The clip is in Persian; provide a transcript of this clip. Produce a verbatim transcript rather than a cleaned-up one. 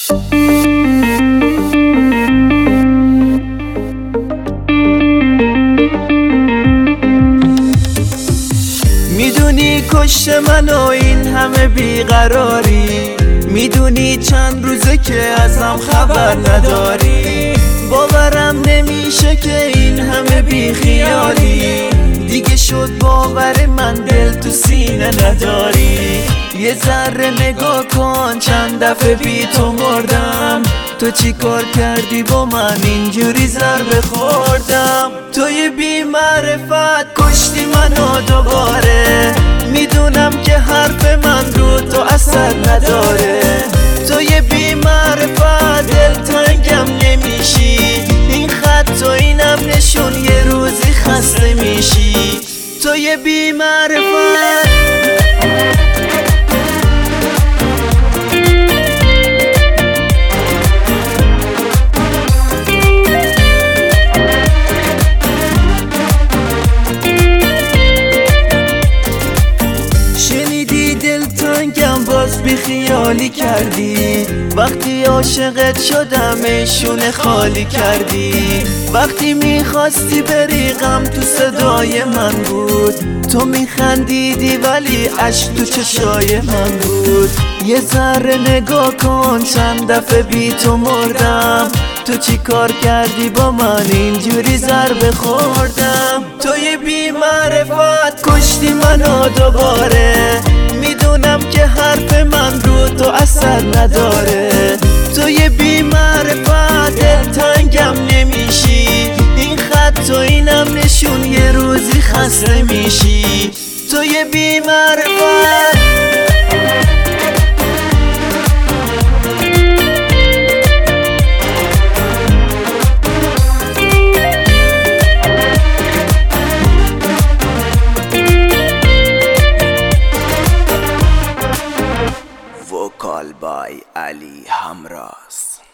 میدونی کشت من و این همه بیقراری، میدونی چند روزه که ازم خبر نداری. باورم نمیشه که این همه بیخیالی، دیگه شد باور من دل تو سینه نداری. یه ذره نگاه کن چند دفعه بی تو مردم، تو چی کار کردی با من اینجوری ضربه خوردم. توی بی معرفت کشتی منو دوباره، میدونم که حرف من رو تو اثر نداره. توی بی معرفت دلتنگم نمیشی، این خط و اینم نشون یه روزی خسته میشی. توی بی معرفت باز بی خیالی کردی، وقتی عاشقت شدم شونه خالی کردی. وقتی میخواستی بری غم تو صدای من بود، تو میخندیدی ولی اشک تو چشای من بود. یه ذره نگاه کن چند دفعه بی تو مردم، تو چی کار کردی با من اینجوری ضربه خوردم. توی بی معرفت کشتی منو دوباره، میدونم که حرف من رو تو اثر نداره. توی بی معرفت دلتنگم نمیشی، این خط و اینم نشون یه روزی خسته میشی. توی بی معرفت وکال بای علی همراز.